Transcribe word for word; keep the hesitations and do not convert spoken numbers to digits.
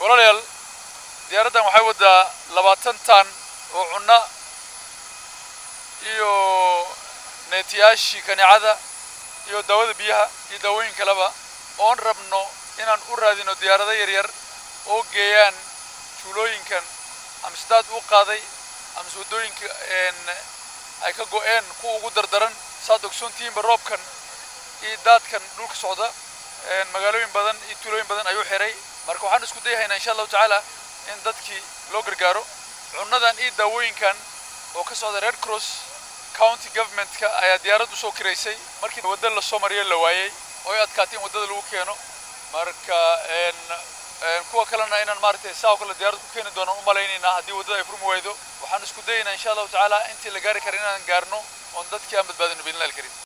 walaalayaal diyaaraddan waxay wadaa labaatan tan oo cunno iyo neetiyaashii kanicada iyo daawada biyaha iyo daawooyin kaleba oon rabno inaan u raadino diyaarado yaryar oo geeyaan tuulooyinkan ama sidaad u qaaday ama wadooyinka ay ka go'een kuwa ugu dardaran saad ogsoontihiinba roobkan iyo daadkan dhulka socda magaalooyin badan iyo tuulooyin badan ayuu xiray marka waxaan isku dayahaynaa insha allahu tacaala in dadkii loo gargaaro cunnadan iyo daawooyinkan oo ka socda Red Cross county government-ka ayaa diyaarad u soo kireysay markii wadada la soo mariyay la waayay oo ay adkaateen wadada lagu keeno marka een kuwa kalena inaan maartay saaw kala diyaarad ku keeni doono u maleynayna haddii wadada ay furmi waydo waxaan isku dayaynaa insha allahu tacaala intii la gaari karo inaan gaarno oo dadkii aan badbaadino biidhnillaahi alkariim